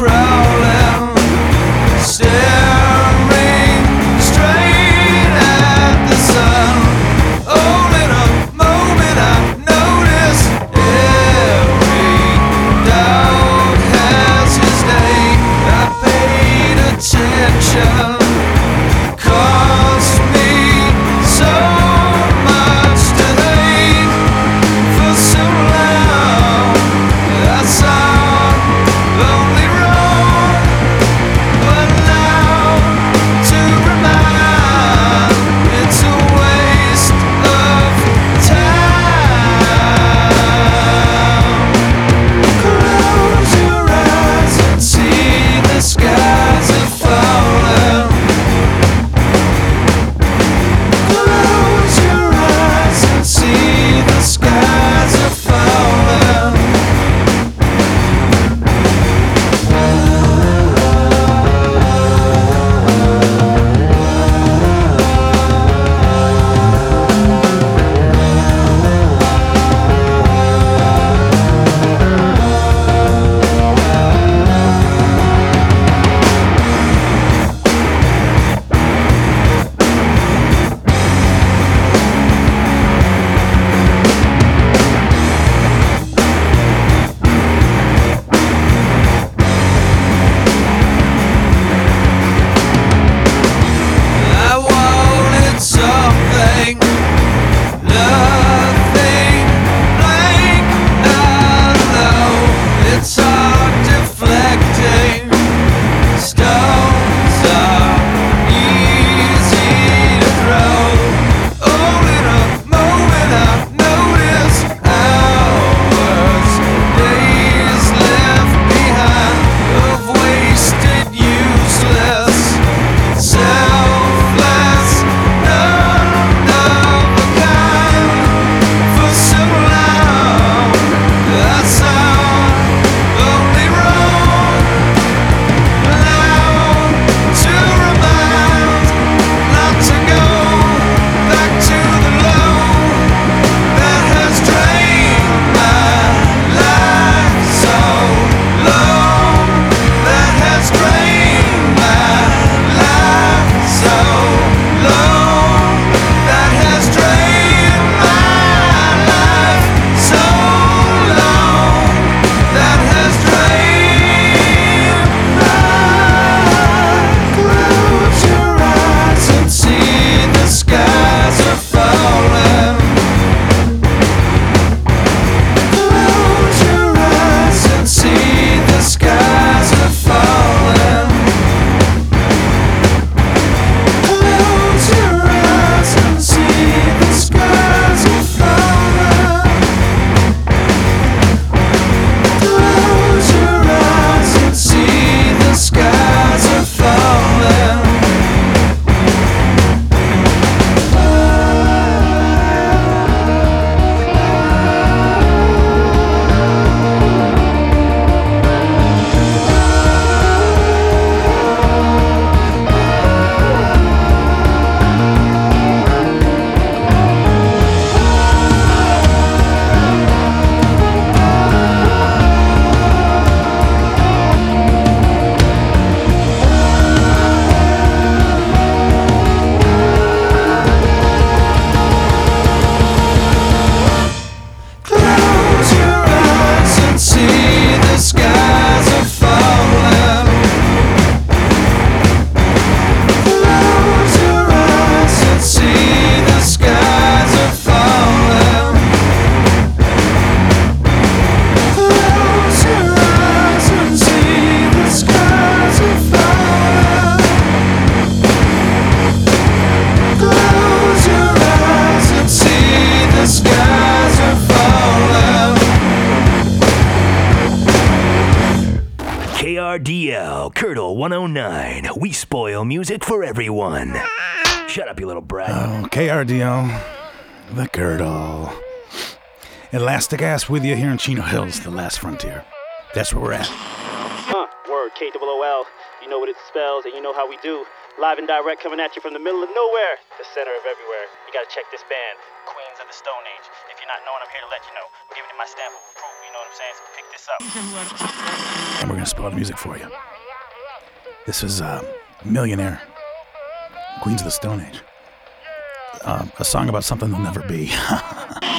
crawling, staring straight at the sun. All in a moment I notice every dog has his day. I paid attention. Cost me so much to hate for so long. I sound only wrong, but now to remind it's a waste of time. Close your eyes and see the skies are falling. Close your eyes and see the skies are falling. I wanted something, nothing blank. I know it's hard deflecting. Stones are easy to throw. All in a moment I notice hours, days left behind of wasted, useless, selfless, none of a kind. For so long I sound only wrong. Now to remind not to go back to the low that has drained my life so long, that has drained my life so long, that has drained my life so long, that has drained Close your eyes and see the skies are falling. Close your eyes and see the skies are falling. Close your eyes and see the skies are falling. Close your eyes and see the skies are falling. Close your eyes and see the skies are falling. Close your eyes and see the skies are falling. Close your eyes and see the skies are falling. Close your eyes and see the skies are falling. KRDL, Curdle 109. We spoil music for everyone. Shut up, you little brat. Oh, KRDL, the Girdle. Elastic Ass with you here in Chino Hills, the last frontier. That's where we're at. Word, KOOL. You know what it spells and you know how we do. Live and direct coming at you from the middle of nowhere, the center of everywhere. You gotta check this band, Queens of the Stone Age. If you're not knowing, I'm here to let you know. I'm giving you my stamp of approval, you know what I'm saying? So pick this up. And we're gonna spoil the music for you. This is Millionaire, Queens of the Stone Age. A song about something they'll never be.